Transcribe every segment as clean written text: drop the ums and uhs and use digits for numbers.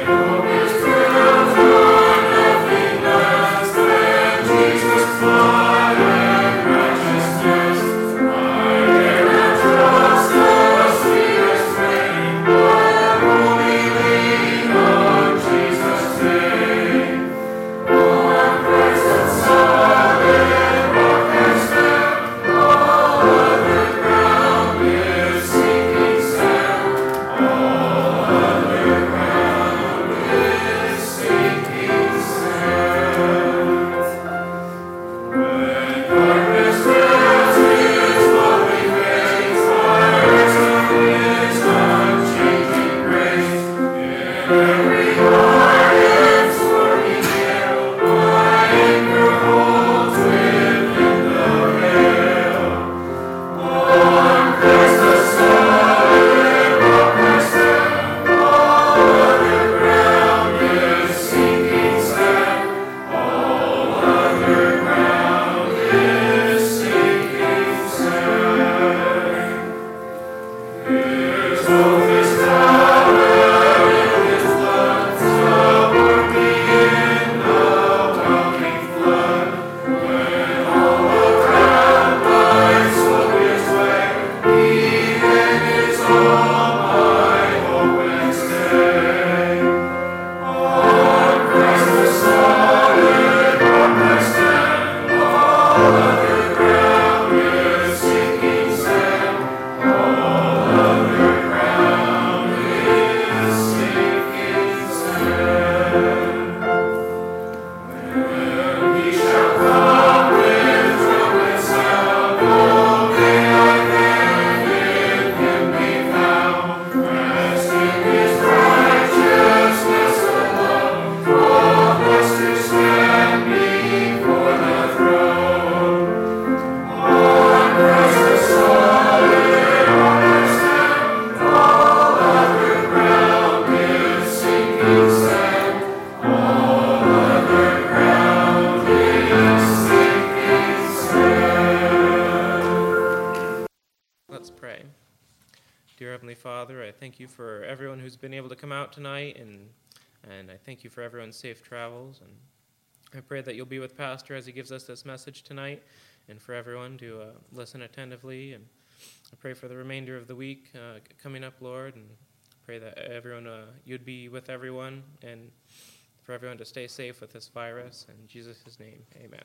Dear Heavenly Father, I thank you for everyone who's been able to come out tonight, and I thank you for everyone's safe travels. And I pray that you'll be with Pastor as he gives us this message tonight, and for everyone to listen attentively. And I pray for the remainder of the week coming up, Lord, and pray that everyone, you'd be with everyone, and for everyone to stay safe with this virus. In Jesus' name, amen.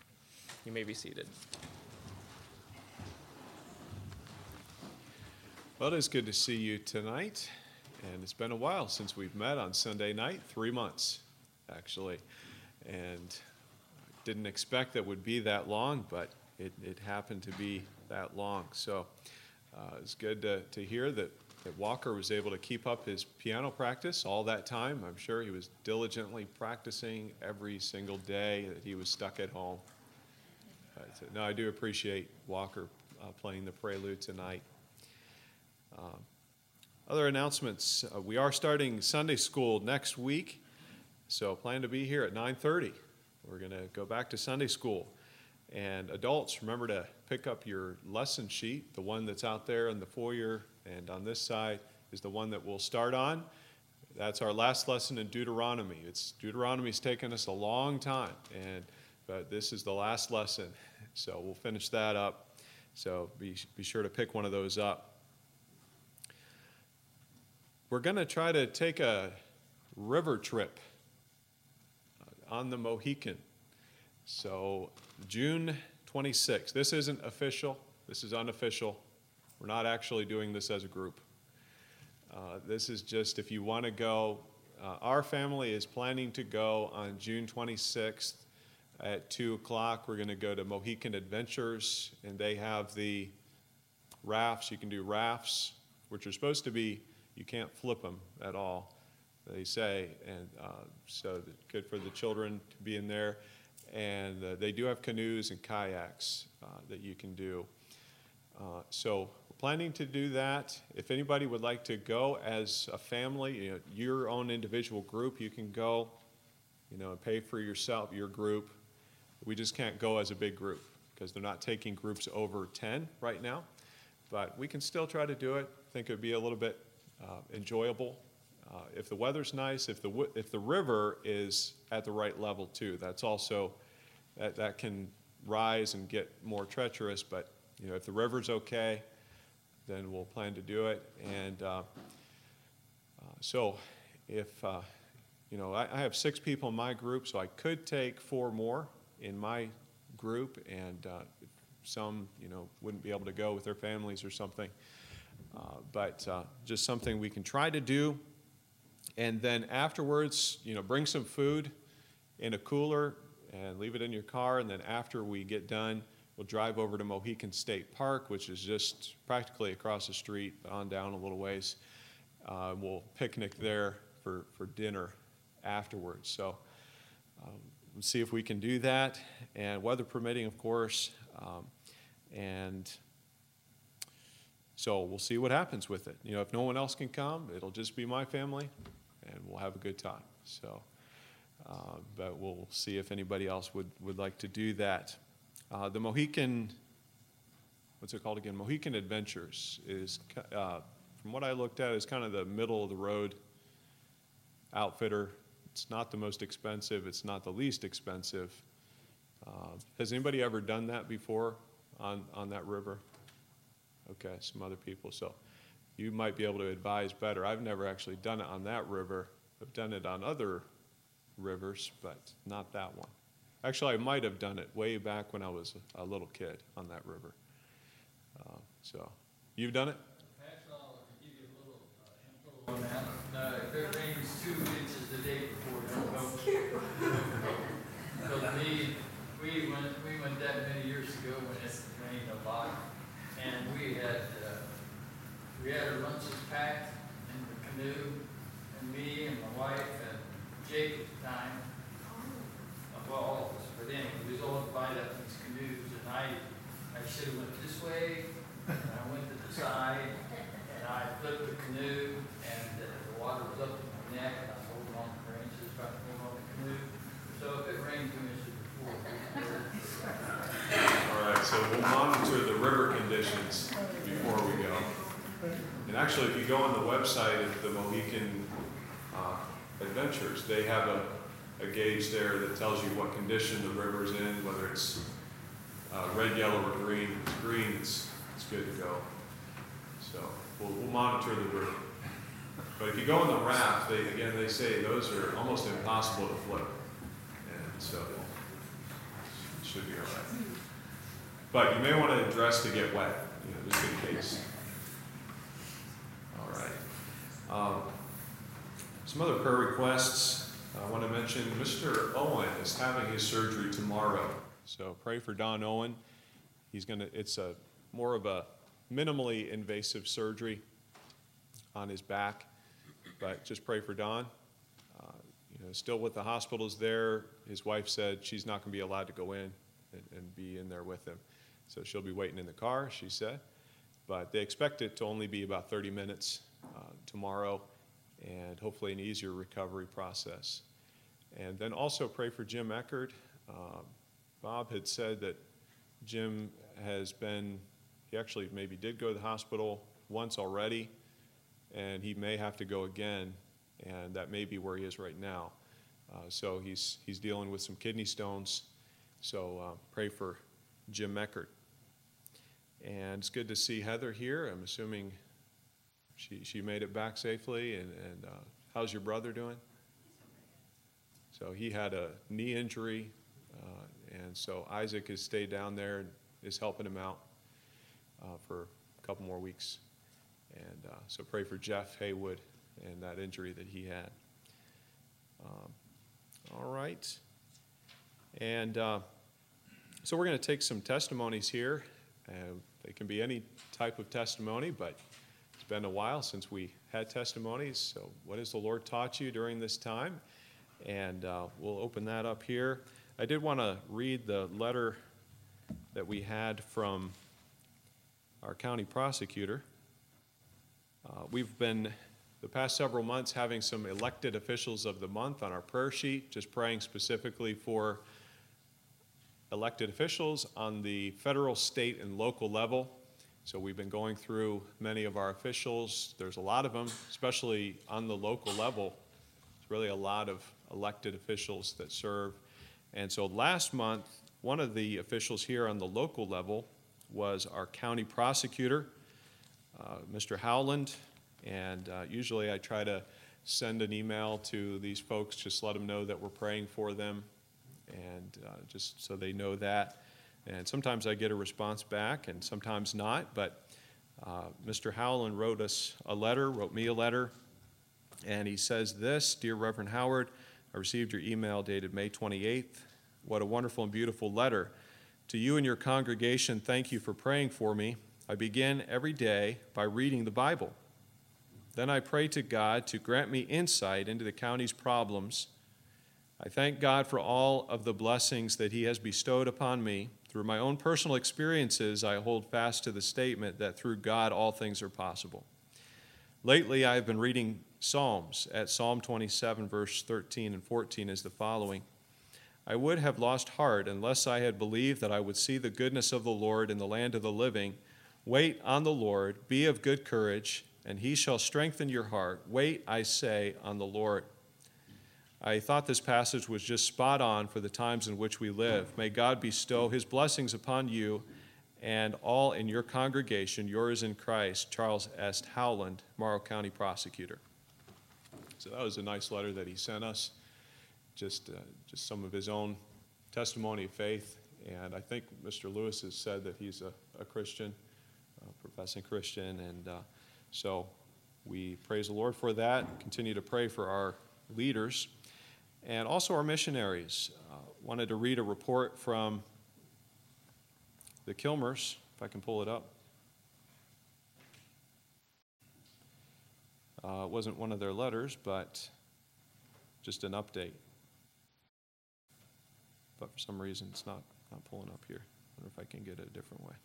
You may be seated. Well, it is good to see you tonight, and it's been a while since we've met on Sunday night, 3 months, actually, and didn't expect that would be that long, but it happened to be that long. So it's good to hear that Walker was able to keep up his piano practice all that time. I'm sure he was diligently practicing every single day that he was stuck at home. No, I do appreciate Walker playing the prelude tonight. Other announcements, we are starting Sunday school next week, so plan to be here at 9:30. We're going to go back to Sunday school. And adults, remember to pick up your lesson sheet, the one that's out there in the foyer, and on this side is the one that we'll start on. That's our last lesson in Deuteronomy. Deuteronomy's taken us a long time, but this is the last lesson, so we'll finish that up. So be sure to pick one of those up. We're going to try to take a river trip on the Mohican. So June 26th. This isn't official. This is unofficial. We're not actually doing this as a group. This is just if you want to go. Our family is planning to go on June 26th at 2 o'clock. We're going to go to Mohican Adventures, and they have the rafts. You can do rafts, which are supposed to be, you can't flip them at all, they say, and so good for the children to be in there. And they do have canoes and kayaks that you can do. So we're planning to do that. If anybody would like to go as a family, your own individual group, you can go, and pay for yourself, your group. We just can't go as a big group because they're not taking groups over 10 right now. But we can still try to do it. I think it would be a little bit enjoyable If the weather's nice, if the river is at the right level too, that's also, that can rise and get more treacherous, but if the river's okay, then we'll plan to do it. And so if, I have 6 people in my group, so I could take 4 more in my group, and some, wouldn't be able to go with their families or something. But just something we can try to do. And then afterwards, bring some food in a cooler and leave it in your car. And then after we get done, we'll drive over to Mohican State Park, which is just practically across the street, on down a little ways. We'll picnic there for dinner afterwards. So we'll see if we can do that, and weather permitting, of course. And so we'll see what happens with it. If no one else can come, it'll just be my family, and we'll have a good time. So, but we'll see if anybody else would like to do that. The Mohican, what's it called again? Mohican Adventures is, from what I looked at, is kind of the middle of the road outfitter. It's not the most expensive. It's not the least expensive. Has anybody ever done that before on that river? Okay, some other people. So you might be able to advise better. I've never actually done it on that river. I've done it on other rivers, but not that one. Actually, I might have done it way back when I was a little kid on that river. So you've done it? I'll give you a little info on that. If it rains 2 inches the day before, don't go. So we went that many years ago when it rained a lot, and we had our lunches packed in the canoe, and me and my wife and Jake at the time, well, all of us, but anyway, we was all divided up in these canoes, and I should have went this way, and I went to the side, and I flipped the canoe, and the water was up to my neck, and I was holding on to the branches, trying to hold on the canoe. So if it rained 2 inches before, All right, so we'll monitor the river conditions before we go. And actually, if you go on the website of the Mohican Adventures, they have a gauge there that tells you what condition the river's in, whether it's red, yellow, or green. If it's green, it's good to go. So we'll monitor the river. But if you go on the raft, they say those are almost impossible to flip. And so it should be all right. But you may want to dress to get wet, just in case. All right. Some other prayer requests. I want to mention Mr. Owen is having his surgery tomorrow. So pray for Don Owen. It's more of a minimally invasive surgery on his back, but just pray for Don. Still with the hospitals there, his wife said she's not going to be allowed to go in and be in there with him. So she'll be waiting in the car, she said. But they expect it to only be about 30 minutes tomorrow, and hopefully an easier recovery process. And then also pray for Jim Eckert. Bob had said that Jim he actually maybe did go to the hospital once already, and he may have to go again, and that may be where he is right now. So he's dealing with some kidney stones, so pray for Jim Eckert. And it's good to see Heather here. I'm assuming she made it back safely, and how's your brother doing? So he had a knee injury, and so Isaac has stayed down there and is helping him out for a couple more weeks. And so pray for Jeff Haywood and that injury that he had. All right. And so we're going to take some testimonies here. They can be any type of testimony, but it's been a while since we had testimonies. So what has the Lord taught you during this time? And we'll open that up here. I did want to read the letter that we had from our county prosecutor. We've been, the past several months, having some elected officials of the month on our prayer sheet, just praying specifically for elected officials on the federal, state, and local level. So we've been going through many of our officials. There's a lot of them, especially on the local level. There's really a lot of elected officials that serve. And so last month, one of the officials here on the local level was our county prosecutor, Mr. Howland. And usually I try to send an email to these folks, just let them know that we're praying for them, and just so they know that. And sometimes I get a response back, and sometimes not. But Mr. Howland wrote me a letter, and he says this: Dear Reverend Howard, I received your email dated May 28th. What a wonderful and beautiful letter. To you and your congregation, thank you for praying for me. I begin every day by reading the Bible. Then I pray to God to grant me insight into the county's problems. I thank God for all of the blessings that He has bestowed upon me. Through my own personal experiences, I hold fast to the statement that through God all things are possible. Lately, I have been reading Psalms. At Psalm 27, verse 13 and 14 is the following: I would have lost heart unless I had believed that I would see the goodness of the Lord in the land of the living. Wait on the Lord, be of good courage, and He shall strengthen your heart. Wait, I say, on the Lord. I thought this passage was just spot on for the times in which we live. May God bestow His blessings upon you and all in your congregation. Yours in Christ, Charles S. Howland, Morrow County Prosecutor. So that was a nice letter that he sent us, just some of his own testimony of faith. And I think Mr. Lewis has said that he's a Christian, a professing Christian, and so we praise the Lord for that. Continue to pray for our leaders and also our missionaries. Wanted to read a report from the Kilmers, if I can pull it up. It wasn't one of their letters, but just an update. But for some reason, it's not pulling up here. I wonder if I can get it a different way.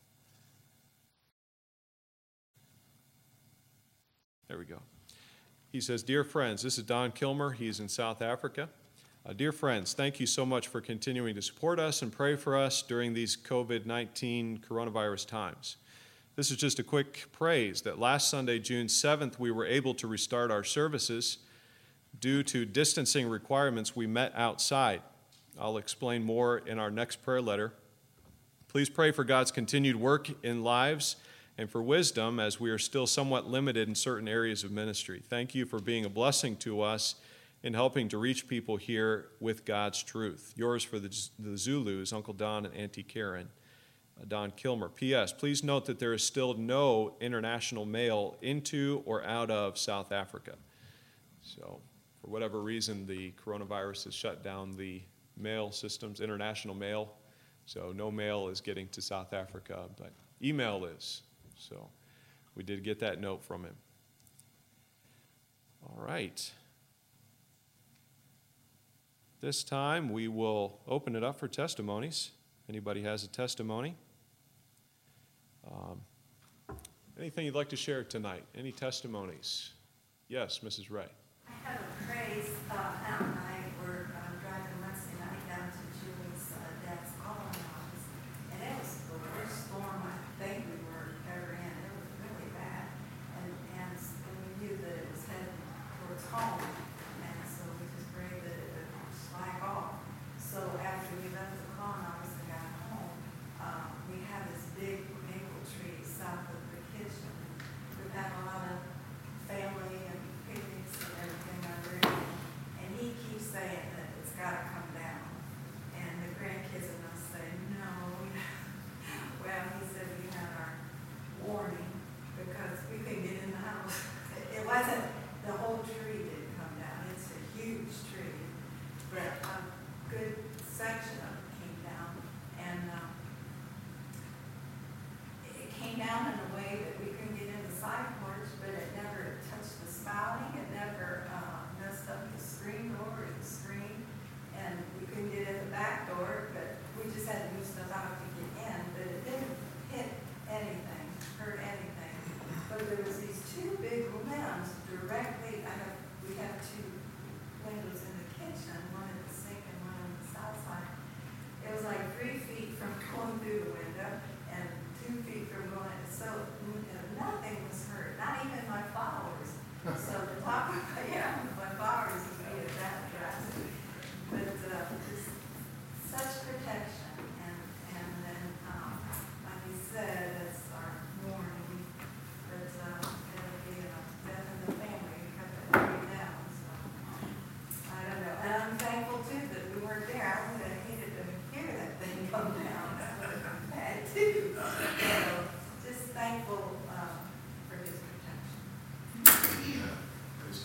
There we go. He says, Dear friends, this is Don Kilmer. He's in South Africa. Dear friends, thank you so much for continuing to support us and pray for us during these COVID-19 coronavirus times. This is just a quick praise that last Sunday, June 7th, we were able to restart our services. Due to distancing requirements, we met outside. I'll explain more in our next prayer letter. Please pray for God's continued work in lives and for wisdom as we are still somewhat limited in certain areas of ministry. Thank you for being a blessing to us in helping to reach people here with God's truth. Yours for the Zulus, Uncle Don and Auntie Karen, Don Kilmer. P.S. Please note that there is still no international mail into or out of South Africa. So for whatever reason, the coronavirus has shut down the mail systems, international mail. So no mail is getting to South Africa, but email is. So we did get that note from him. All right. This time we will open it up for testimonies. Anybody has a testimony? Anything you'd like to share tonight? Any testimonies? Yes, Mrs. Ray. I have a praise. Al and I were driving Wednesday night down to Julie's dad's calling office, and it was the worst storm I think we were ever in. It was really bad, and we knew that it was heading towards home, and so we just prayed that it would slack off. So after we left the calling office and got home, we have this big maple tree south of the kitchen. We've had a lot of family and picnics and everything under it, and he keeps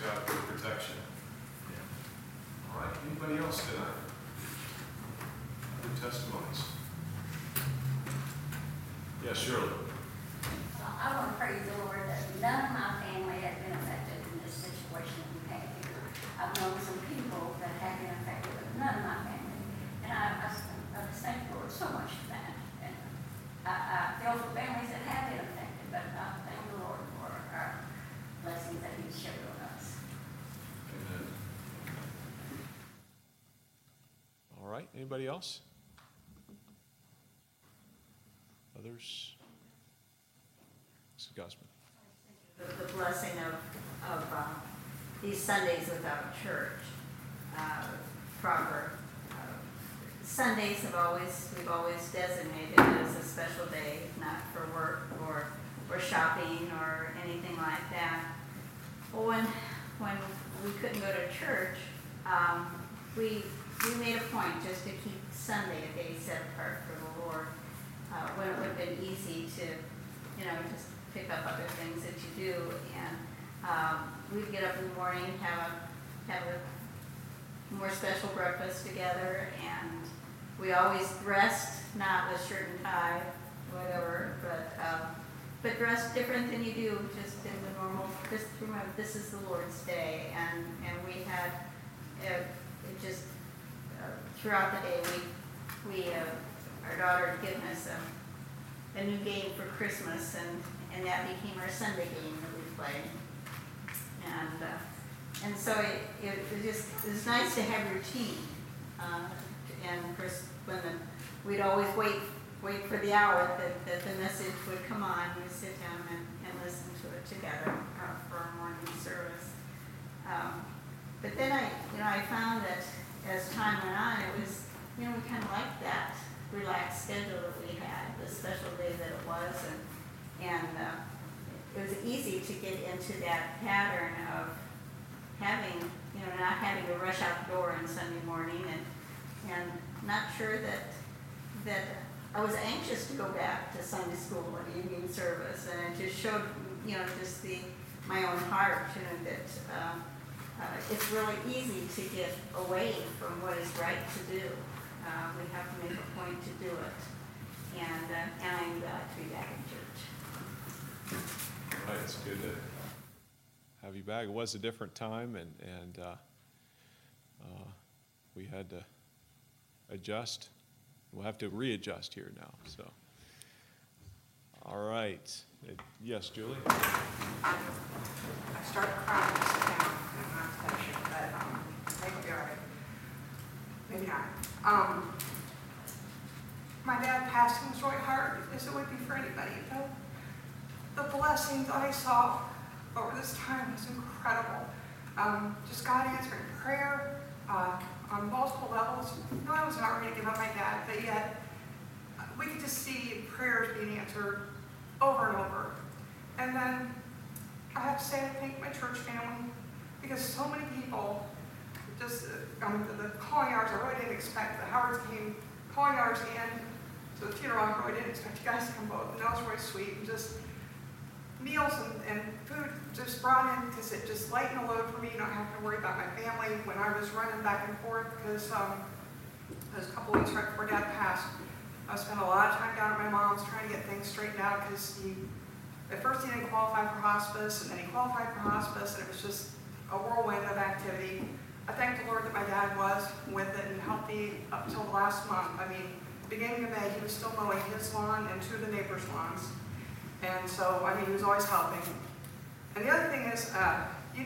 God for protection. All right, anybody else tonight? Other testimonies? Yes, Shirley. I want to praise the Lord that none of my family has been affected in this situation that we have here. I've known some people that have been affected, but none of my family. And I just thank the Lord so much for that. And I feel for families that have been affected, but I thank the Lord for our blessings that He's showered on us. Amen. All right, anybody else? Others? Mrs. Gosman. The blessing of these Sundays without church, proper Sundays we've always designated as a special day, not for work or shopping or anything like that. Well, when we couldn't go to church, we made a point just to keep Sunday a day set apart for the Lord. When it would have been easy to, just pick up other things that you do, and we'd get up in the morning, have a more special breakfast together, and we always dressed, not with shirt and tie, whatever, but dressed different than you do just in the normal. Just remember, this is the Lord's Day, and we had just throughout the day we our daughter had given us a new game for Christmas, and that became our Sunday game that we played. And so it was nice to have routine. And of course, we'd always wait for the hour that the message would come on. We'd sit down and listen to it together for our morning service. But then I found that as time went on, it was, we kind of liked that relaxed schedule that we had, the special day that it was, and it was easy to get into that pattern of having, not having to rush out the door on Sunday morning, and not sure that I was anxious to go back to Sunday school and evening service, and it just showed, just my own heart, that it's really easy to get away from what is right to do. We have to make a point to do it, and I'm glad to be back in church. All right, it's good to have you back. It was a different time, and we had to adjust. We'll have to readjust here now. So, all right. Yes, Julie? I started crying to sit down in my session, but maybe it'll be all right. Maybe not. My dad passing was really hard, as it would be for anybody. The blessings I saw over this time was incredible. Just God answering prayer on multiple levels. I was not ready to give up my dad, but yet we could just see prayers being answered over and over. And then I have to say I thank my church family, because so many people just, the calling hours, I really didn't expect. The Howards came calling hours and to the funeral, I really didn't expect you guys to come both. And that was really sweet. And just meals and food just brought in, because it just lightened the load for me, not having to worry about my family when I was running back and forth, because it was a couple weeks right before Dad passed. I spent a lot of time down at my mom's trying to get things straightened out, because at first he didn't qualify for hospice, and then he qualified for hospice, and it was just a whirlwind of activity. I thank the Lord that my dad was with it and helped me up until the last month. Beginning of May, he was still mowing his lawn and two of the neighbors' lawns. And so, he was always helping. And the other thing is, you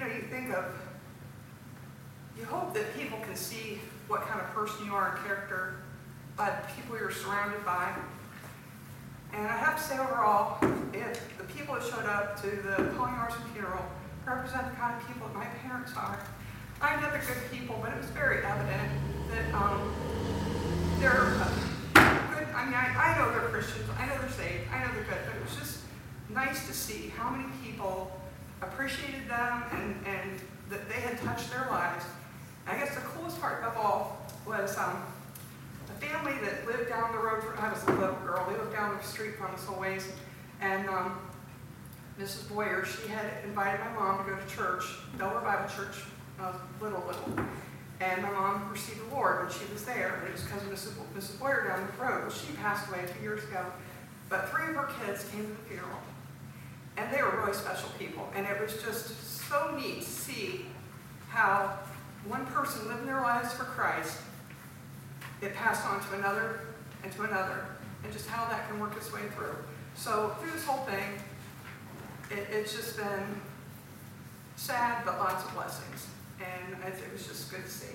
hope that people can see what kind of person you are in character by the people you're surrounded by. And I have to say overall, if the people that showed up to the calling hours and funeral represent the kind of people that my parents are. I know they're good people, but it was very evident that they're good. I know they're Christians, I know they're saved, I know they're good, but it was just nice to see how many people appreciated them and that they had touched their lives. And I guess the coolest part of all was the family that lived down the road. I was a little girl. They lived down the street from us a ways, and Mrs. Boyer, she had invited my mom to go to church, Delaware Bible Church, Little. And my mom received the Lord when she was there. And it was because of Mrs. Boyer down the road. Well, she passed away 2 years ago. But 3 of her kids came to the funeral. And they were really special people. And it was just so neat to see how one person living their lives for Christ, it passed on to another and to another, and just how that can work its way through. So through this whole thing, it's just been sad, but lots of blessings. And it was just good to see.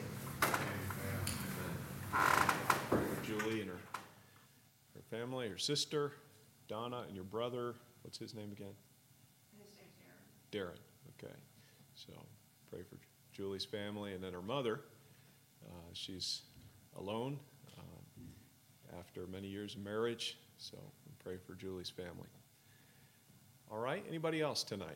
Julie and her family, her sister, Donna, and your brother. What's his name again? His name's Darren. Darren. Okay. So pray for Julie's family, and then her mother. She's alone after many years of marriage. So pray for Julie's family. All right. Anybody else tonight?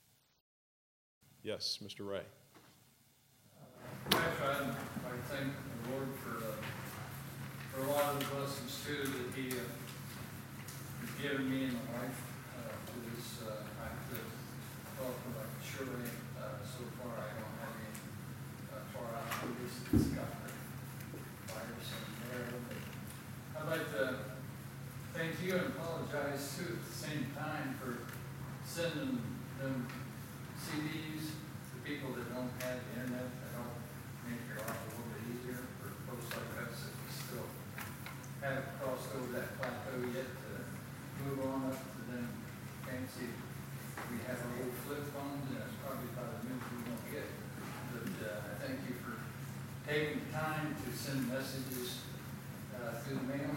Yes, Mr. Ray. Actually, I thank the Lord for a lot of the blessings too that He has given me in my life. To this, I have to talk about surely so far I don't have any far out of this discovery virus and there. But I'd like to thank you and apologize too at the same time for sending them CDs to people that don't have the internet. Make your life a little bit easier for folks like us that we still haven't crossed over that plateau yet to move on up to them fancy. We have our old flip phones, and that's probably about as many we won't get. But I thank you for taking the time to send messages through the mail.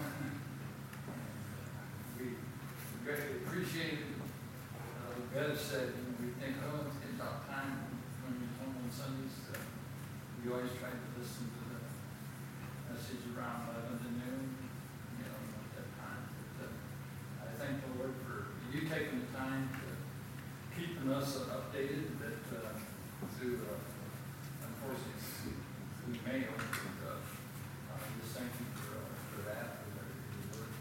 We greatly appreciate it. Better said, we think, oh, it's about time when you're home on Sundays. We always try to listen to the message around 11 to noon, at that time. But I thank the Lord for you taking the time to keeping us updated that through, unfortunately, through mail. But, just thank you for that, for your work.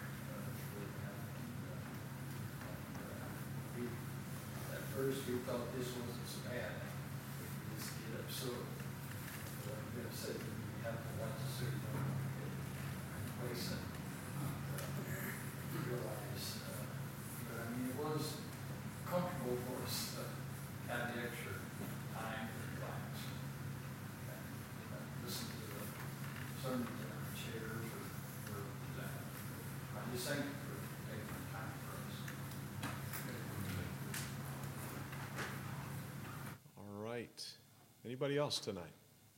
At first, we thought this wasn't so bad. We just get upset. Said we have to watch the certain place and realize, but I mean, it was comfortable for us to have the extra time to relax and listen to the sermons in our chairs or that. I just thank you for taking the time for us. All right. Anybody else tonight?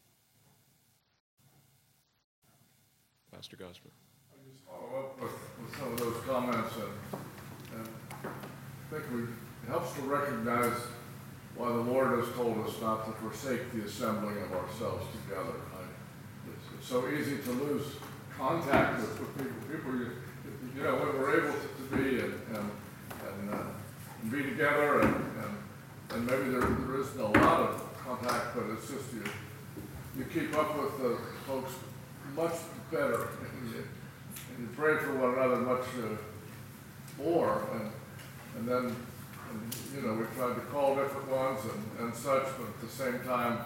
Pastor Gosper. I just follow up with some of those comments, and I think it helps to recognize why the Lord has told us not to forsake the assembling of ourselves together. It's so easy to lose contact with people. When we're able to be and be together, and maybe there isn't a lot of contact, but it's just you keep up with the folks much better, and you pray for one another much more, and then we tried to call different ones and such, but at the same time,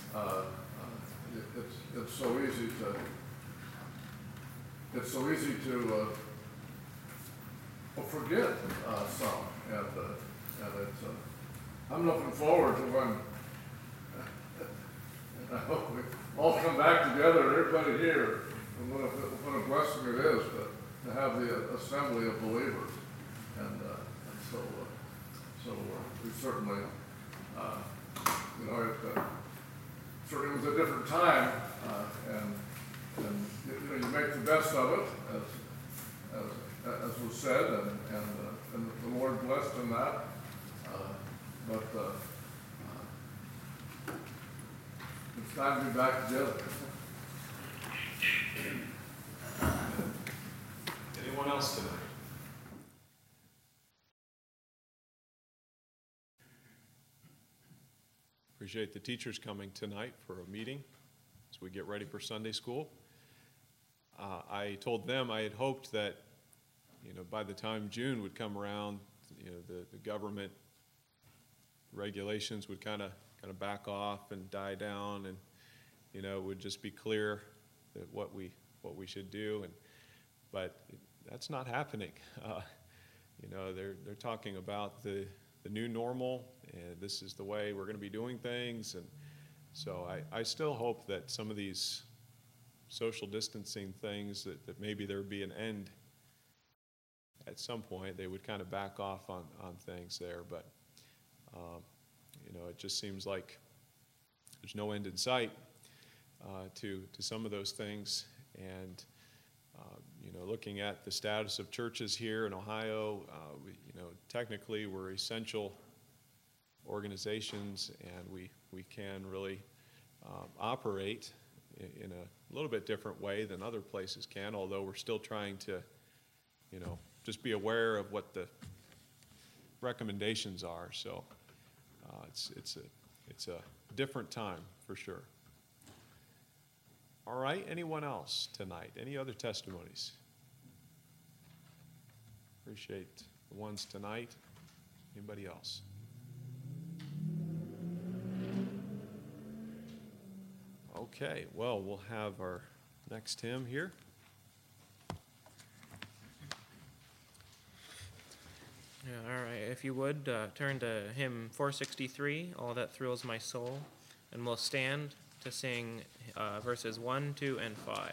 it's so easy to forget some, and it's I'm looking forward to when I hope we all come back together, everybody here. And what a blessing it is to have the assembly of believers, and so we certainly, it certainly was a different time, and you make the best of it, as was said, and the Lord blessed in that, but it's time to be back together. Anyone else tonight? Appreciate the teachers coming tonight for a meeting as we get ready for Sunday school. I told them I had hoped that, by the time June would come around, the government regulations would kind of back off and die down, and it would just be clear that what we should do. But that's not happening. They're talking about the new normal, and this is the way we're going to be doing things. And so I still hope that some of these social distancing things, that maybe there would be an end at some point. They would kind of back off on things there. But it just seems like there's no end in sight to some of those things. And looking at the status of churches here in Ohio, technically we're essential organizations, and we can really operate in a little bit different way than other places can, although we're still trying to, just be aware of what the recommendations are. So it's a different time for sure. All right, anyone else tonight? Any other testimonies? Appreciate the ones tonight. Anybody else? Okay, well, we'll have our next hymn here. Yeah, all right, if you would, turn to hymn 463, All That Thrills My Soul, and we'll stand to sing verses 1, 2, and 5.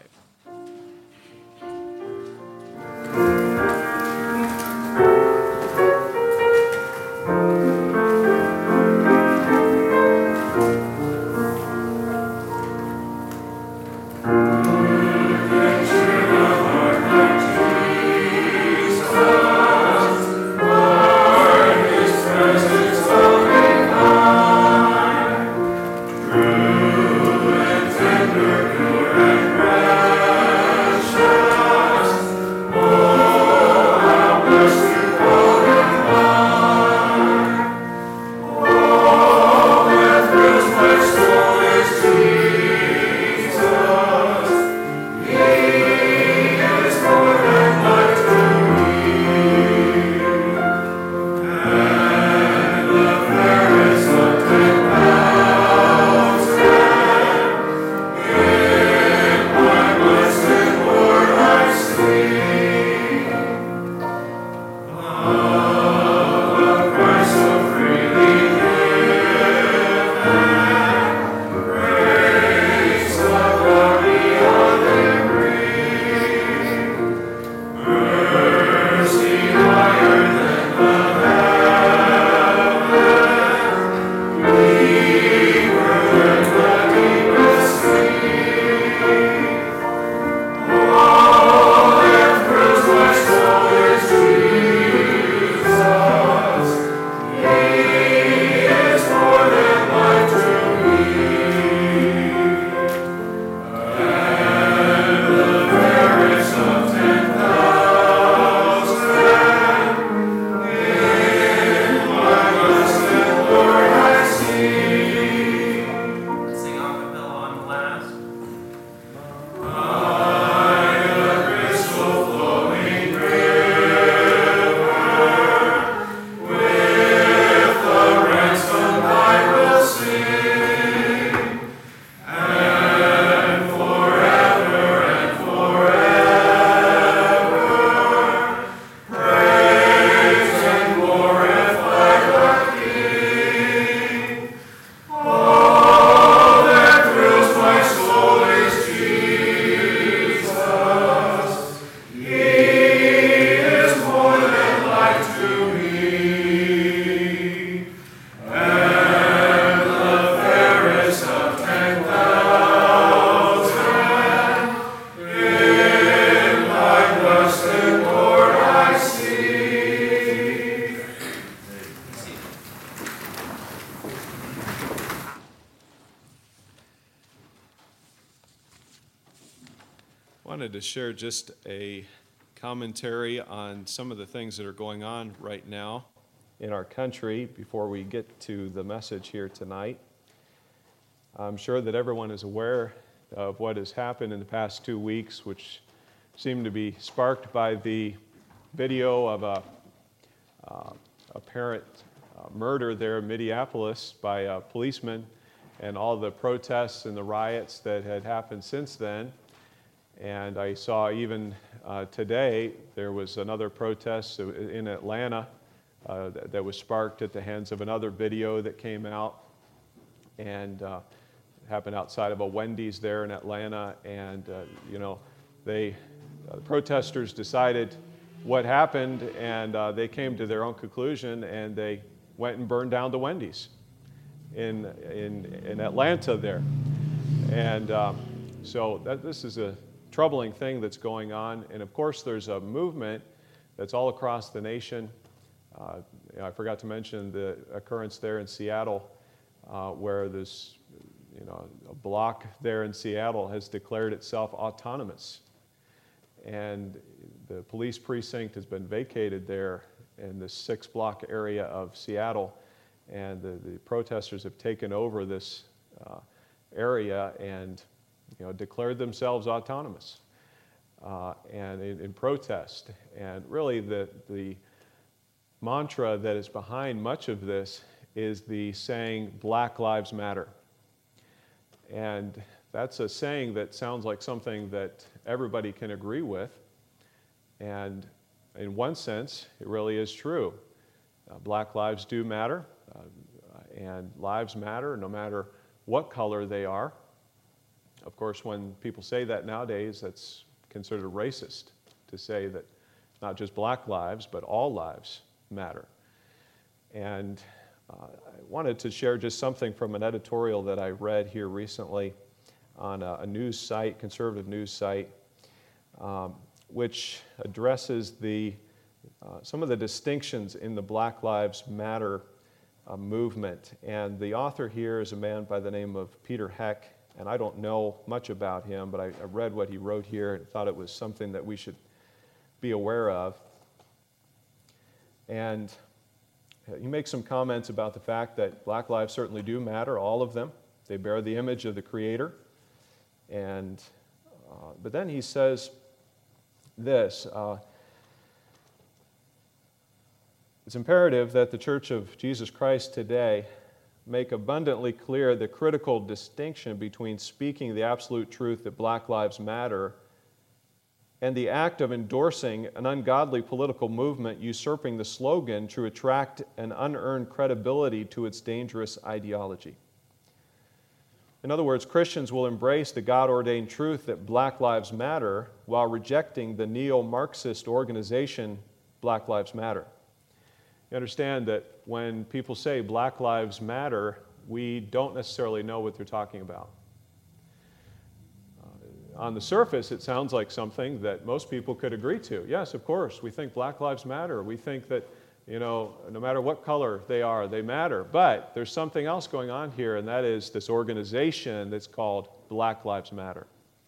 Wanted to share just a commentary on some of the things that are going on right now in our country before we get to the message here tonight. I'm sure that everyone is aware of what has happened in the past 2 weeks, which seemed to be sparked by the video of a parent murder there in Minneapolis by a policeman and all the protests and the riots that had happened since then. And I saw even today there was another protest in Atlanta that was sparked at the hands of another video that came out, and happened outside of a Wendy's there in Atlanta. And the protesters decided what happened, and they came to their own conclusion, and they went and burned down the Wendy's in Atlanta there. And so this is a troubling thing that's going on. And of course, there's a movement that's all across the nation. I forgot to mention the occurrence there in Seattle, where this, a block there in Seattle has declared itself autonomous. And the police precinct has been vacated there in the 6-block area of Seattle. And the protesters have taken over this area and declared themselves autonomous and in protest. And really the mantra that is behind much of this is the saying, Black Lives Matter. And that's a saying that sounds like something that everybody can agree with. And in one sense, it really is true. Black lives do matter, and lives matter no matter what color they are. Of course, when people say that nowadays, that's considered racist to say that not just black lives, but all lives matter. And I wanted to share just something from an editorial that I read here recently on a news site, conservative news site, which addresses some of the distinctions in the Black Lives Matter movement. And the author here is a man by the name of Peter Heck, and I don't know much about him, but I read what he wrote here and thought it was something that we should be aware of. And he makes some comments about the fact that black lives certainly do matter, all of them. They bear the image of the Creator. And but then he says this, it's imperative that the Church of Jesus Christ today make abundantly clear the critical distinction between speaking the absolute truth that black lives matter and the act of endorsing an ungodly political movement usurping the slogan to attract an unearned credibility to its dangerous ideology. In other words, Christians will embrace the God-ordained truth that black lives matter while rejecting the neo-Marxist organization Black Lives Matter. You understand that when people say black lives matter, we don't necessarily know what they're talking about. On the surface, it sounds like something that most people could agree to. Yes, of course, we think black lives matter. We think that, no matter what color they are, they matter. But there's something else going on here, and that is this organization that's called Black Lives Matter.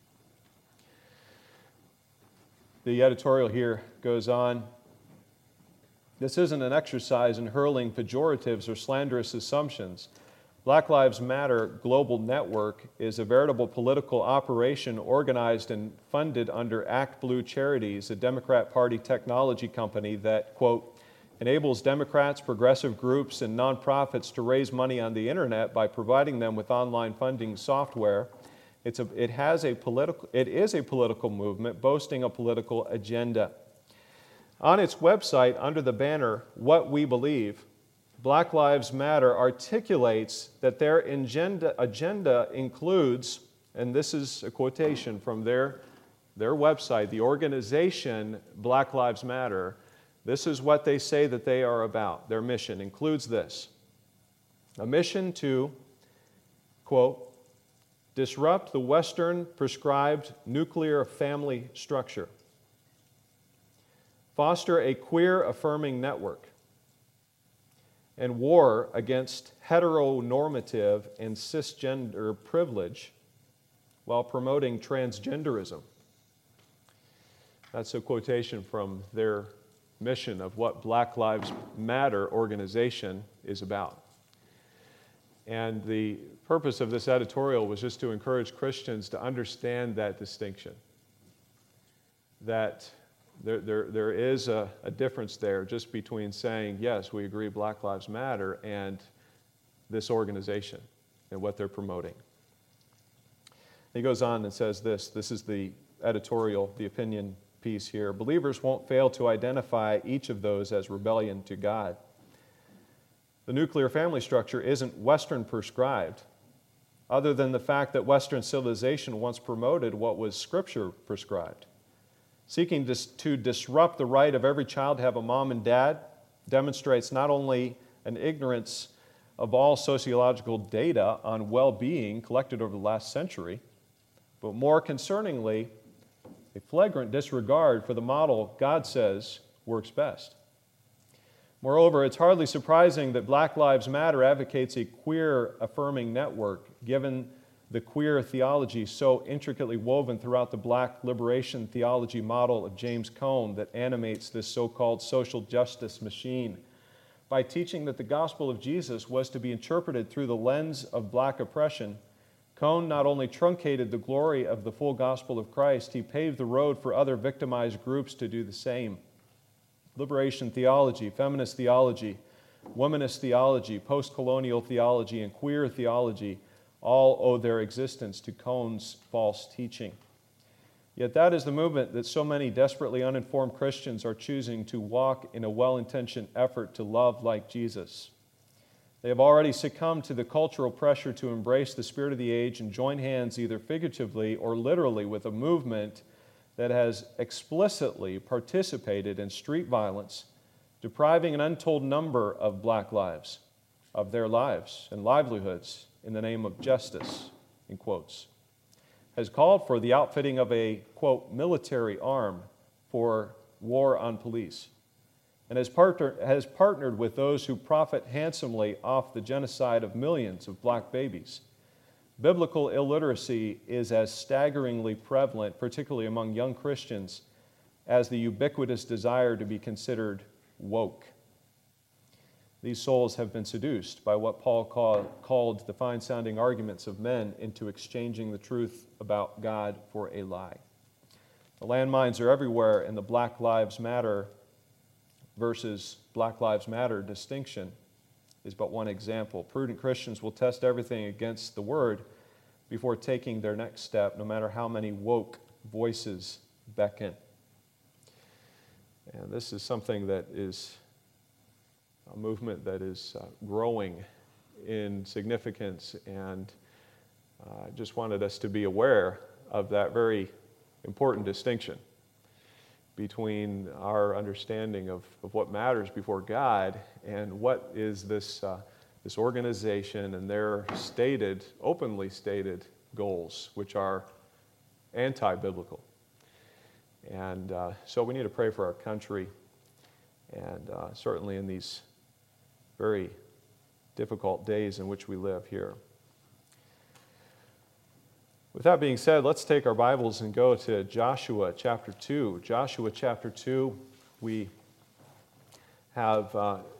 The editorial here goes on. This isn't an exercise in hurling pejoratives or slanderous assumptions. Black Lives Matter Global Network is a veritable political operation organized and funded under Act Blue Charities, a Democrat Party technology company that, quote, enables Democrats, progressive groups, and nonprofits to raise money on the internet by providing them with online funding software. It is a political movement boasting a political agenda. On its website, under the banner, What We Believe, Black Lives Matter articulates that their agenda includes, and this is a quotation from their website, the organization Black Lives Matter, this is what they say that they are about. Their mission includes this: a mission to, quote, disrupt the Western prescribed nuclear family structure, foster a queer-affirming network, and war against heteronormative and cisgender privilege while promoting transgenderism. That's a quotation from their mission of what Black Lives Matter organization is about. And the purpose of this editorial was just to encourage Christians to understand that distinction. That There is a difference there just between saying, yes, we agree Black Lives Matter, and this organization and what they're promoting. He goes on and says this is the editorial, the opinion piece here. Believers won't fail to identify each of those as rebellion to God. The nuclear family structure isn't Western prescribed, other than the fact that Western civilization once promoted what was Scripture prescribed. Seeking to disrupt the right of every child to have a mom and dad demonstrates not only an ignorance of all sociological data on well-being collected over the last century, but more concerningly, a flagrant disregard for the model God says works best. Moreover, it's hardly surprising that Black Lives Matter advocates a queer-affirming network, given the queer theology so intricately woven throughout the Black liberation theology model of James Cone that animates this so-called social justice machine. By teaching that the gospel of Jesus was to be interpreted through the lens of Black oppression, Cone not only truncated the glory of the full gospel of Christ, he paved the road for other victimized groups to do the same. Liberation theology, feminist theology, womanist theology, post-colonial theology, and queer theology all owe their existence to Cone's false teaching. Yet that is the movement that so many desperately uninformed Christians are choosing to walk in a well-intentioned effort to love like Jesus. They have already succumbed to the cultural pressure to embrace the spirit of the age and join hands either figuratively or literally with a movement that has explicitly participated in street violence, depriving an untold number of Black lives of their lives and livelihoods in the name of justice, in quotes, has called for the outfitting of a, quote, military arm for war on police, and has partnered with those who profit handsomely off the genocide of millions of Black babies. Biblical illiteracy is as staggeringly prevalent, particularly among young Christians, as the ubiquitous desire to be considered woke. These souls have been seduced by what Paul called the fine-sounding arguments of men into exchanging the truth about God for a lie. The landmines are everywhere, and the Black Lives Matter versus Black Lives Matter distinction is but one example. Prudent Christians will test everything against the Word before taking their next step, no matter how many woke voices beckon. And this is something that is a movement that is growing in significance, and I just wanted us to be aware of that very important distinction between our understanding of what matters before God and what is this organization and their openly stated goals, which are anti-biblical. And so we need to pray for our country, and certainly in these very difficult days in which we live here. With that being said, let's take our Bibles and go to Joshua chapter 2. Joshua chapter 2, we have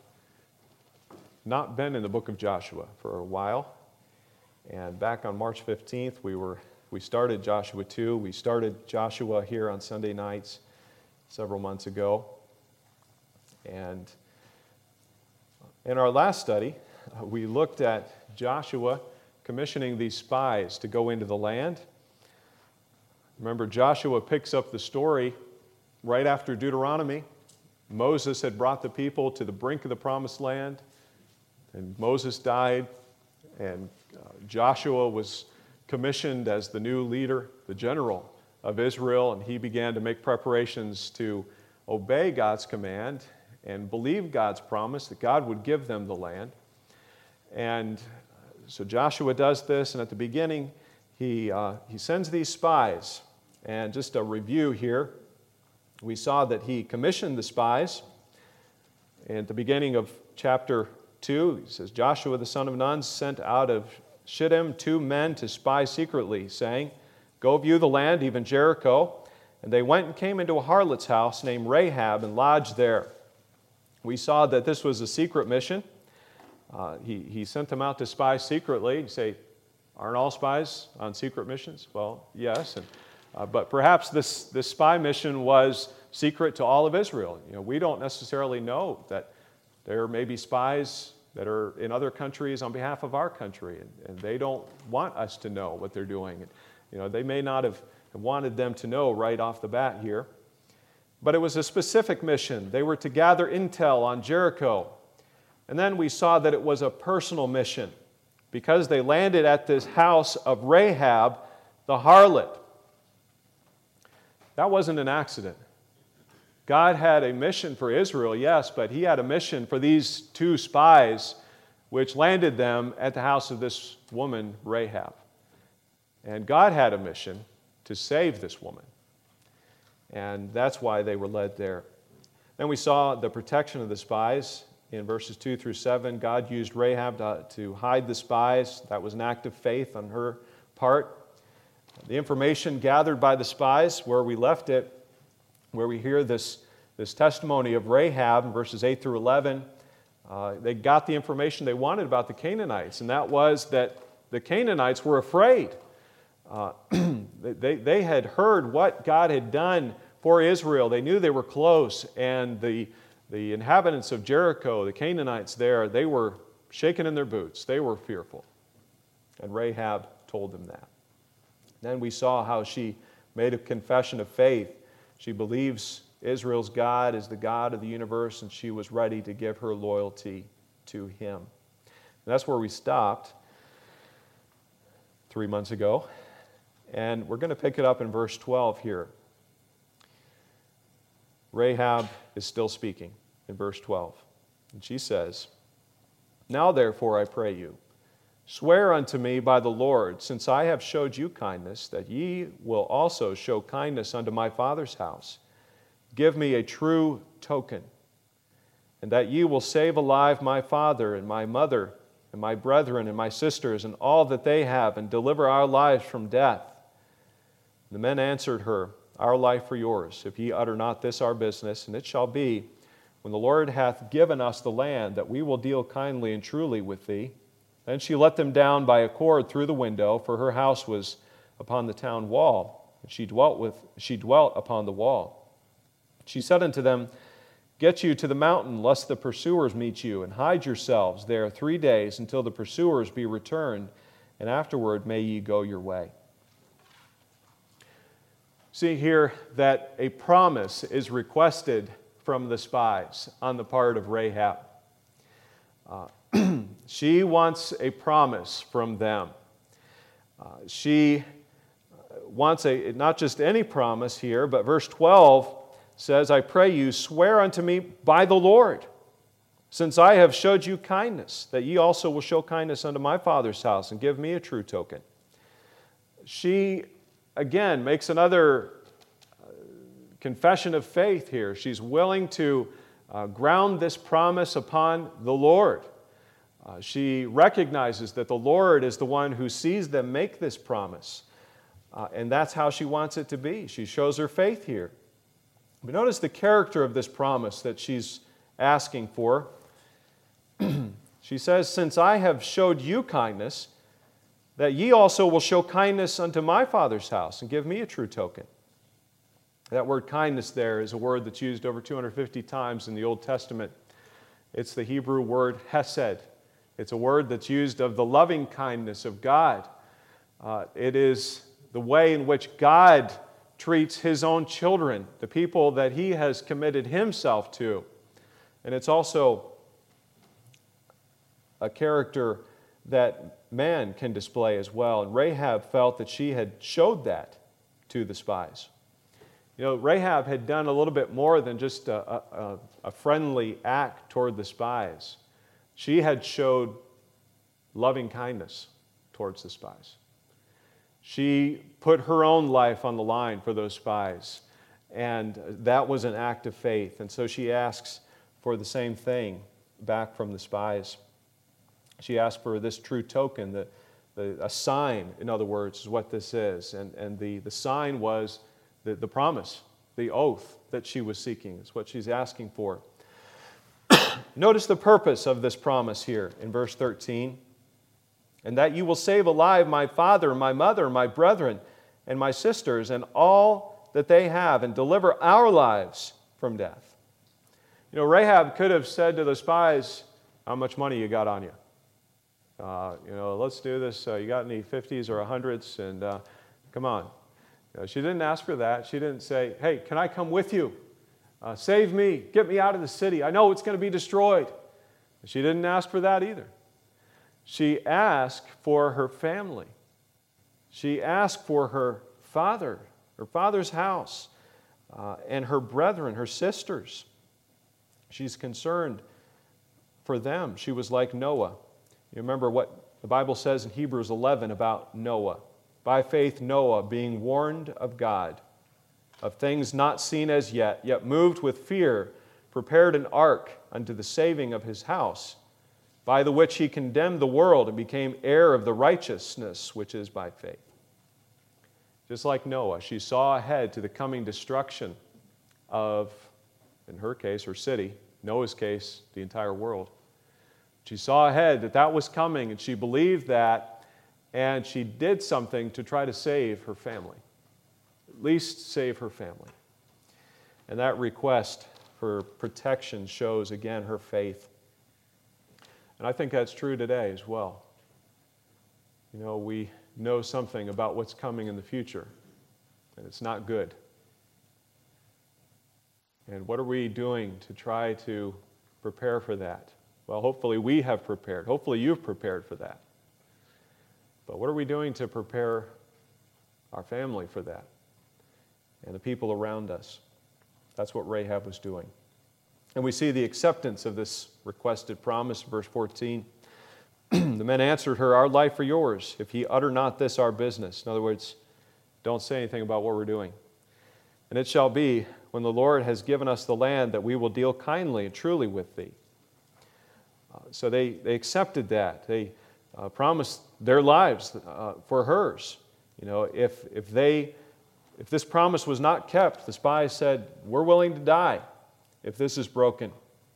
not been in the book of Joshua for a while. And back on March 15th, we started Joshua 2. We started Joshua here on Sunday nights several months ago. And in our last study, we looked at Joshua commissioning these spies to go into the land. Remember, Joshua picks up the story right after Deuteronomy. Moses had brought the people to the brink of the promised land, and Moses died, and Joshua was commissioned as the new leader, the general of Israel, and he began to make preparations to obey God's command and believe God's promise that God would give them the land. And so Joshua does this, and at the beginning, he sends these spies. And just a review here, we saw that he commissioned the spies. And at the beginning of chapter 2, he says, Joshua the son of Nun sent out of Shittim 2 men to spy secretly, saying, go view the land, even Jericho. And they went and came into a harlot's house named Rahab and lodged there. We saw that this was a secret mission. He sent them out to spy secretly. You say, aren't all spies on secret missions? Well, yes. But perhaps this spy mission was secret to all of Israel. We don't necessarily know that there may be spies that are in other countries on behalf of our country, and they don't want us to know what they're doing. They may not have wanted them to know right off the bat here. But it was a specific mission. They were to gather intel on Jericho. And then we saw that it was a personal mission because they landed at this house of Rahab, the harlot. That wasn't an accident. God had a mission for Israel, yes, but he had a mission for these two spies, which landed them at the house of this woman, Rahab. And God had a mission to save this woman. And that's why they were led there. Then we saw the protection of the spies in verses 2 through 7. God used Rahab to hide the spies. That was an act of faith on her part. The information gathered by the spies, where we left it, where we hear this testimony of Rahab in verses 8 through 11, they got the information they wanted about the Canaanites, and that was that the Canaanites were afraid. They had heard what God had done for Israel. They knew they were close, and the inhabitants of Jericho, the Canaanites there, they were shaking in their boots. They were fearful. And Rahab told them that. Then we saw how she made a confession of faith. She believes Israel's God is the God of the universe, and she was ready to give her loyalty to him. And that's where we stopped 3 months ago. And we're going to pick it up in verse 12 here. Rahab is still speaking in verse 12. And she says, "Now therefore I pray you, swear unto me by the Lord, since I have showed you kindness, that ye will also show kindness unto my father's house. Give me a true token, and that ye will save alive my father and my mother and my brethren and my sisters and all that they have, and deliver our lives from death." The men answered her, "Our life for yours, if ye utter not this our business. And it shall be, when the Lord hath given us the land, that we will deal kindly and truly with thee." Then she let them down by a cord through the window, for her house was upon the town wall, and she dwelt upon the wall. She said unto them, "Get you to the mountain, lest the pursuers meet you, and hide yourselves there 3 days until the pursuers be returned, and afterward may ye go your way." See here that a promise is requested from the spies on the part of Rahab. She wants a promise from them. She wants not just any promise here, but verse 12 says, "I pray you, swear unto me by the Lord, since I have showed you kindness, that ye also will show kindness unto my father's house, and give me a true token." She, again, makes another confession of faith here. She's willing to ground this promise upon the Lord. She recognizes that the Lord is the one who sees them make this promise. And that's how she wants it to be. She shows her faith here. But notice the character of this promise that she's asking for. She says, "Since I have showed you kindness, that ye also will show kindness unto my father's house, and give me a true token." That word kindness there is a word that's used over 250 times in the Old Testament. It's the Hebrew word hesed. It's a word that's used of the loving kindness of God. It is the way in which God treats his own children, the people that he has committed himself to. And it's also a character that man can display as well. And Rahab felt that she had showed that to the spies. Rahab had done a little bit more than just a friendly act toward the spies. She had showed loving kindness towards the spies. She put her own life on the line for those spies, and that was an act of faith. And so she asks for the same thing back from the spies. She asked for this true token, a sign, in other words, is what this is. And the sign was the promise, the oath that she was seeking. Is what she's asking for. Notice the purpose of this promise here in verse 13. "And that you will save alive my father, my mother, my brethren, and my sisters, and all that they have and deliver our lives from death. You know, Rahab could have said to the spies, how much money you got on you? Let's do this. You got any 50s or 100s? And come on. She didn't ask for that. She didn't say, hey, can I come with you? Save me. Get me out of the city. I know it's going to be destroyed. She didn't ask for that either. She asked for her family. She asked for her father's house, and her brethren, her sisters. She's concerned for them. She was like Noah. You remember what the Bible says in Hebrews 11 about Noah. By faith, Noah, being warned of God, of things not seen as yet moved with fear, prepared an ark unto the saving of his house, by the which he condemned the world and became heir of the righteousness which is by faith. Just like Noah, she saw ahead to the coming destruction of, in her case, her city, Noah's case, the entire world. She saw ahead that that was coming, and she believed that, and she did something to try to save her family, at least save her family. And that request for protection shows, again, her faith. And I think that's true today as well. You know, we know something about what's coming in the future, and it's not good. And what are we doing to try to prepare for that? Well, hopefully we have prepared. Hopefully you've prepared for that. But what are we doing to prepare our family for that and the people around us? That's what Rahab was doing. And we see the acceptance of this requested promise, verse 14. The men answered her, our life or yours, if ye utter not this our business. In other words, don't say anything about what we're doing. And it shall be, when the Lord has given us the land, that we will deal kindly and truly with thee. So they accepted that. They promised their lives for hers. You know, if this promise was not kept, the spies said, we're willing to die if this is broken.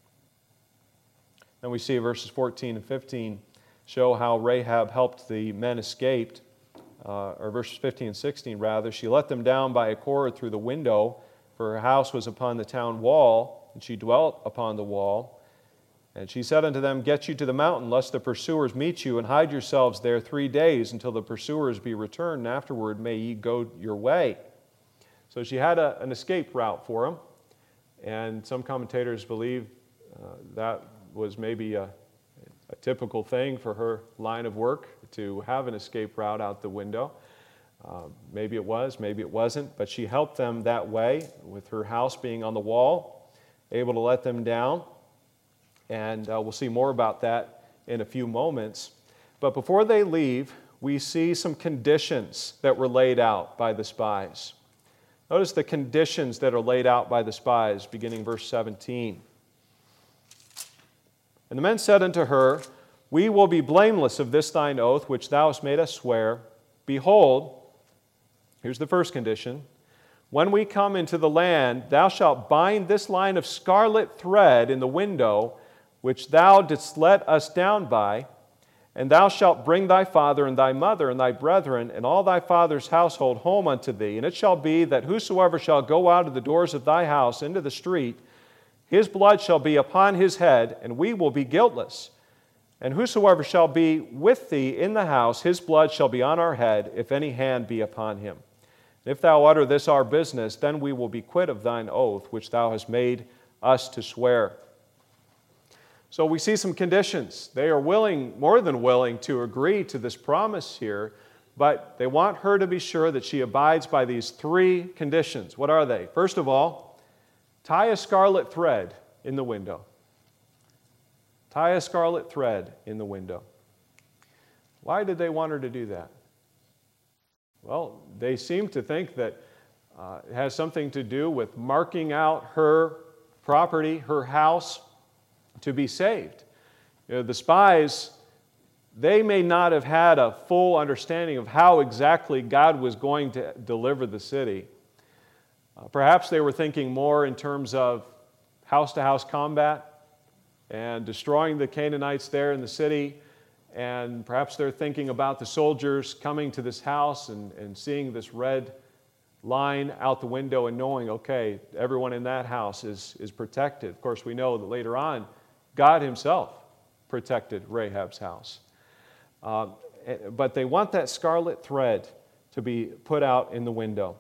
Then we see verses 14 and 15 show how Rahab helped the men escape, or verses 15 and 16 rather. She let them down by a cord through the window, for her house was upon the town wall, and she dwelt upon the wall. And she said unto them, get you to the mountain, lest the pursuers meet you, and hide yourselves there 3 days until the pursuers be returned, and afterward may ye go your way. So she had an escape route for them, and some commentators believe that was maybe a typical thing for her line of work, to have an escape route out the window. Maybe it was, maybe it wasn't, but she helped them that way, with her house being on the wall, able to let them down. And we'll see more about that in a few moments. But before they leave, we see some conditions that were laid out by the spies. Notice the conditions that are laid out by the spies, beginning verse 17. And the men said unto her, we will be blameless of this thine oath, which thou hast made us swear. Behold, here's the first condition, when we come into the land, thou shalt bind this line of scarlet thread in the window, which thou didst let us down by, and thou shalt bring thy father and thy mother and thy brethren and all thy father's household home unto thee. And it shall be that whosoever shall go out of the doors of thy house into the street, his blood shall be upon his head, and we will be guiltless. And whosoever shall be with thee in the house, his blood shall be on our head, if any hand be upon him. And if thou utter this our business, then we will be quit of thine oath, which thou hast made us to swear. So we see some conditions. They are willing, more than willing, to agree to this promise here, but they want her to be sure that she abides by these 3 conditions. What are they? First of all, tie a scarlet thread in the window. Tie a scarlet thread in the window. Why did they want her to do that? Well, they seem to think that it has something to do with marking out her property, her house, to be saved. You know, the spies, they may not have had a full understanding of how exactly God was going to deliver the city. Perhaps they were thinking more in terms of house-to-house combat and destroying the Canaanites there in the city, and perhaps they're thinking about the soldiers coming to this house and seeing this red line out the window and knowing, okay, everyone in that house is protected. Of course, we know that later on, God himself protected Rahab's house. But they want that scarlet thread to be put out in the window.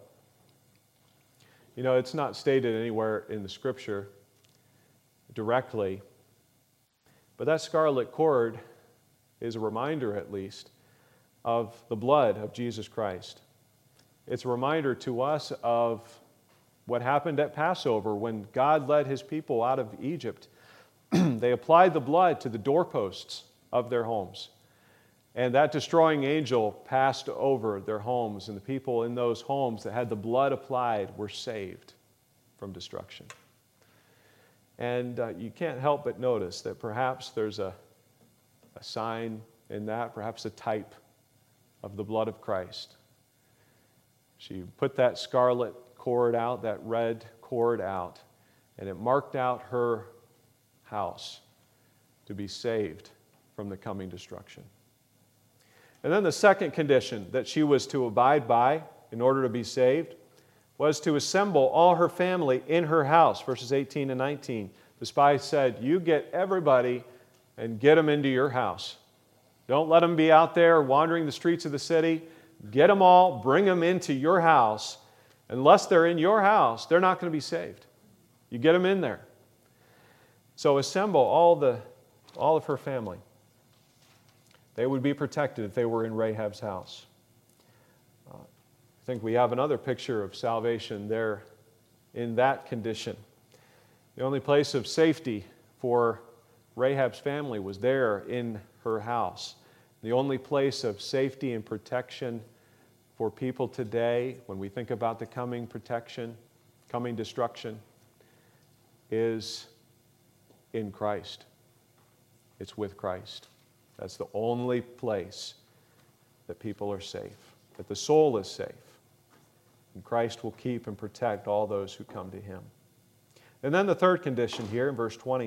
You know, it's not stated anywhere in the Scripture directly, but that scarlet cord is a reminder, at least, of the blood of Jesus Christ. It's a reminder to us of what happened at Passover when God led his people out of Egypt. They applied the blood to the doorposts of their homes. And that destroying angel passed over their homes, and the people in those homes that had the blood applied were saved from destruction. And you can't help but notice that perhaps there's a sign in that, perhaps a type of the blood of Christ. She put that scarlet cord out, that red cord out, and it marked out her house to be saved from the coming destruction. And then the second condition that she was to abide by in order to be saved was to assemble all her family in her house. Verses 18 and 19. The spy said, you get everybody and get them into your house. Don't let them be out there wandering the streets of the city. Get them all, bring them into your house. Unless they're in your house, they're not going to be saved. You get them in there. So assemble all of her family. They would be protected if they were in Rahab's house. I think we have another picture of salvation there in that condition. The only place of safety for Rahab's family was there in her house. The only place of safety and protection for people today, when we think about the coming protection, coming destruction, is in Christ. It's with Christ. That's the only place that people are safe, that the soul is safe. And Christ will keep and protect all those who come to him. And then the third condition here in verse 20.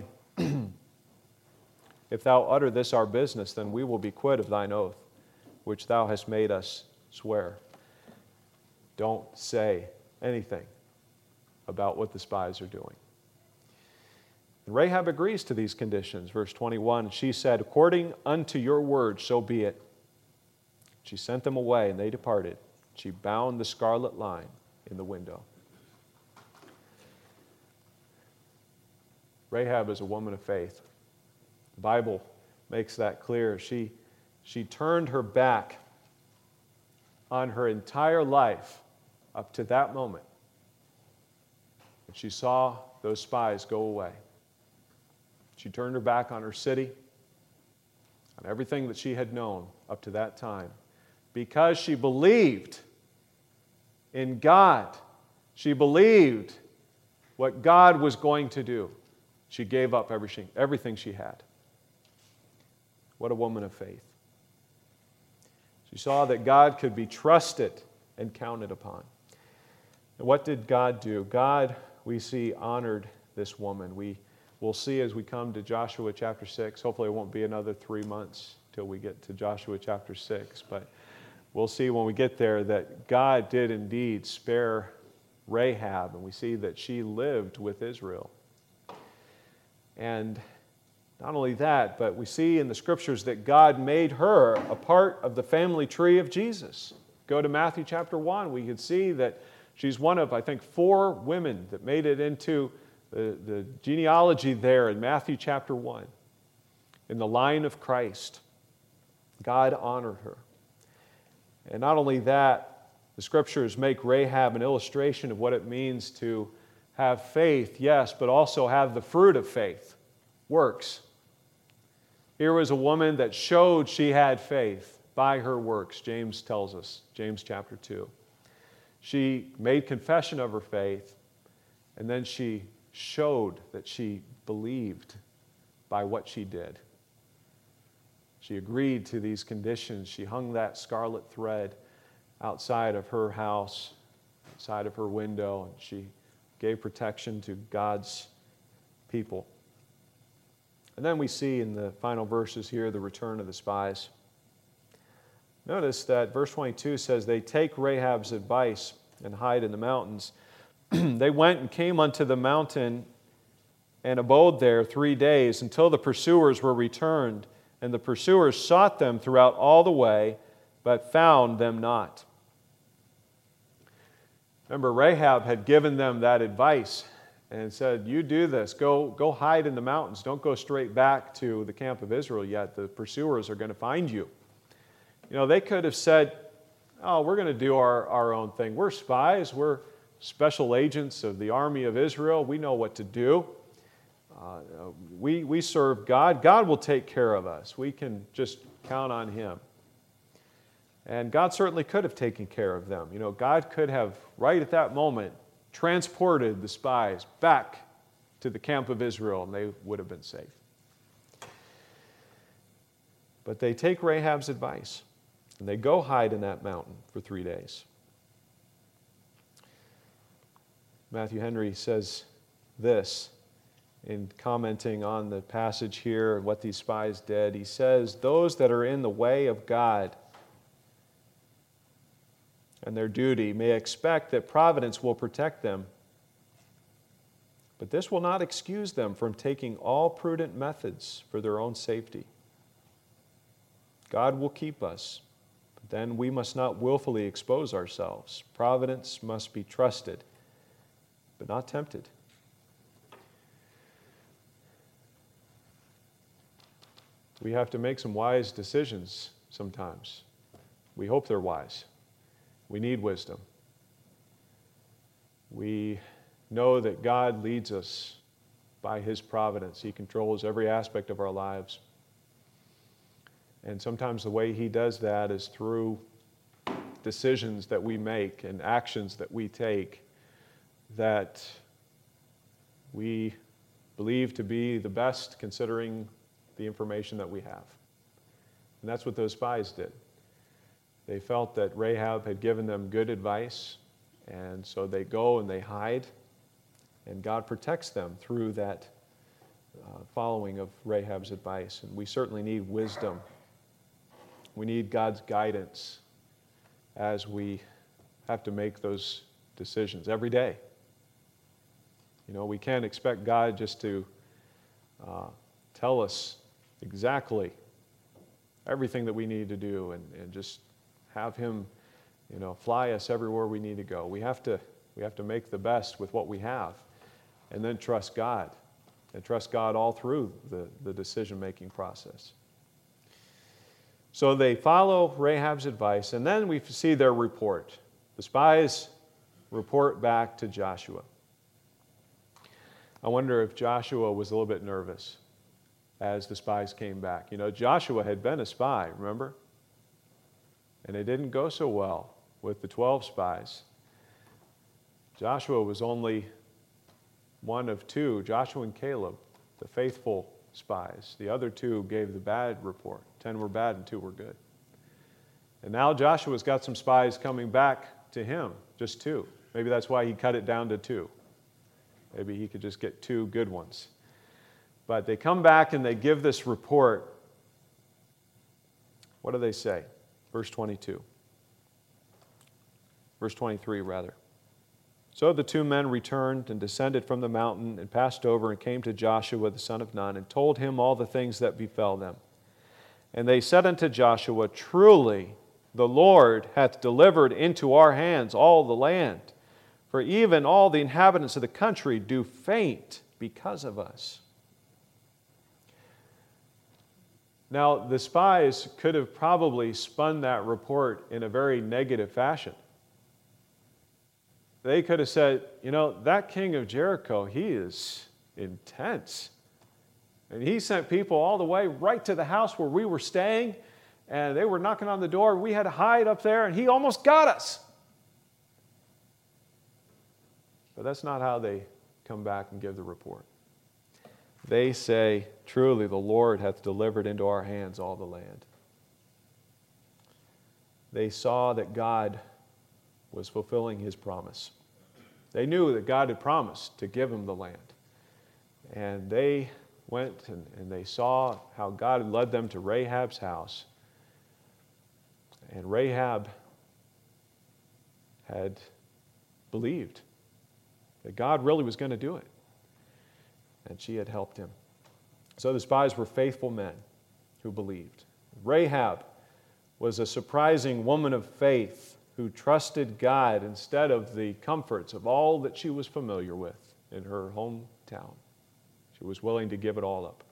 If thou utter this our business, then we will be quit of thine oath, which thou hast made us swear. Don't say anything about what the spies are doing. And Rahab agrees to these conditions. Verse 21, she said, according unto your word, so be it. She sent them away, and they departed. She bound the scarlet line in the window. Rahab is a woman of faith. The Bible makes that clear. She turned her back on her entire life up to that moment. And she saw those spies go away. She turned her back on her city, on everything that she had known up to that time, because she believed in God. She believed what God was going to do. She gave up everything she had. What a woman of faith. She saw that God could be trusted and counted upon. And what did God do? God, we see, honored this woman. We'll see as we come to Joshua chapter 6. Hopefully it won't be another 3 months till we get to Joshua chapter 6. But we'll see when we get there that God did indeed spare Rahab. And we see that she lived with Israel. And not only that, but we see in the Scriptures that God made her a part of the family tree of Jesus. Go to Matthew chapter 1. We can see that she's one of, I think, 4 women that made it into the genealogy there in Matthew chapter 1. In the line of Christ, God honored her. And not only that, the Scriptures make Rahab an illustration of what it means to have faith, yes, but also have the fruit of faith, works. Here was a woman that showed she had faith by her works, James tells us, James chapter 2. She made confession of her faith, and then she showed that she believed by what she did. She agreed to these conditions. She hung that scarlet thread outside of her house, outside of her window, and she gave protection to God's people. And then we see in the final verses here the return of the spies. Notice that verse 22 says they take Rahab's advice and hide in the mountains. They went and came unto the mountain and abode there 3 days until the pursuers were returned. And the pursuers sought them throughout all the way, but found them not. Remember, Rahab had given them that advice and said, you do this. Go hide in the mountains. Don't go straight back to the camp of Israel yet. The pursuers are going to find you. They could have said, oh, we're going to do our own thing. We're spies. We're special agents of the army of Israel. We know what to do. We serve God. God will take care of us. We can just count on Him. And God certainly could have taken care of them. God could have, right at that moment, transported the spies back to the camp of Israel, and they would have been safe. But they take Rahab's advice, and they go hide in that mountain for 3 days. Matthew Henry says this in commenting on the passage here and what these spies did. He says, those that are in the way of God and their duty may expect that providence will protect them, but this will not excuse them from taking all prudent methods for their own safety. God will keep us, but then we must not willfully expose ourselves. Providence must be trusted, but not tempted. We have to make some wise decisions sometimes. We hope they're wise. We need wisdom. We know that God leads us by His providence. He controls every aspect of our lives. And sometimes the way He does that is through decisions that we make and actions that we take that we believe to be the best considering the information that we have. And that's what those spies did. They felt that Rahab had given them good advice, and so they go and they hide, and God protects them through that following of Rahab's advice. And we certainly need wisdom. We need God's guidance as we have to make those decisions every day. We can't expect God just to tell us exactly everything that we need to do and just have Him, fly us everywhere we need to go. We have to make the best with what we have, and then trust God, and trust God all through the decision-making process. So they follow Rahab's advice, and then we see their report. The spies report back to Joshua. I wonder if Joshua was a little bit nervous as the spies came back. Joshua had been a spy, remember? And it didn't go so well with the 12 spies. Joshua was only one of two, Joshua and Caleb, the faithful spies. The other two gave the bad report. 10 were bad and 2 were good. And now Joshua's got some spies coming back to him, just 2. Maybe that's why he cut it down to 2. Maybe he could just get 2 good ones. But they come back and they give this report. What do they say? Verse 22. Verse 23, rather. So the 2 men returned and descended from the mountain and passed over and came to Joshua the son of Nun and told him all the things that befell them. And they said unto Joshua, truly the Lord hath delivered into our hands all the land, for even all the inhabitants of the country do faint because of us. Now, the spies could have probably spun that report in a very negative fashion. They could have said, that king of Jericho, he is intense. And he sent people all the way right to the house where we were staying, and they were knocking on the door. We had to hide up there, and he almost got us. But that's not how they come back and give the report. They say, truly the Lord hath delivered into our hands all the land. They saw that God was fulfilling His promise. They knew that God had promised to give them the land. And they went and they saw how God had led them to Rahab's house. And Rahab had believed that God really was going to do it. And she had helped him. So the spies were faithful men who believed. Rahab was a surprising woman of faith who trusted God instead of the comforts of all that she was familiar with in her hometown. She was willing to give it all up.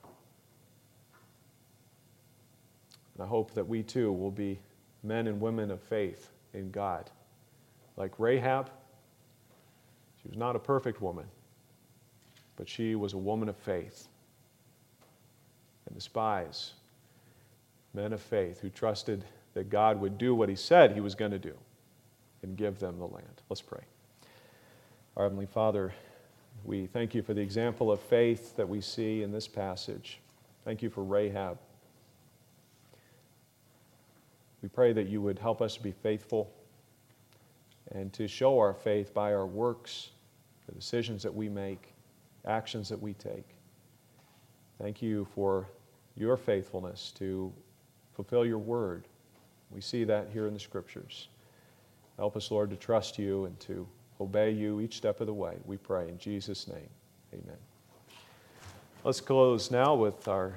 And I hope that we too will be men and women of faith in God. Like Rahab, she was not a perfect woman, but she was a woman of faith. And the spies, men of faith who trusted that God would do what he said he was going to do and give them the land. Let's pray. Our Heavenly Father, we thank you for the example of faith that we see in this passage. Thank you for Rahab. We pray that you would help us to be faithful and to show our faith by our works, the decisions that we make, actions that we take. Thank you for your faithfulness to fulfill your word. We see that here in the Scriptures. Help us, Lord, to trust you and to obey you each step of the way. We pray in Jesus' name. Amen. Let's close now with our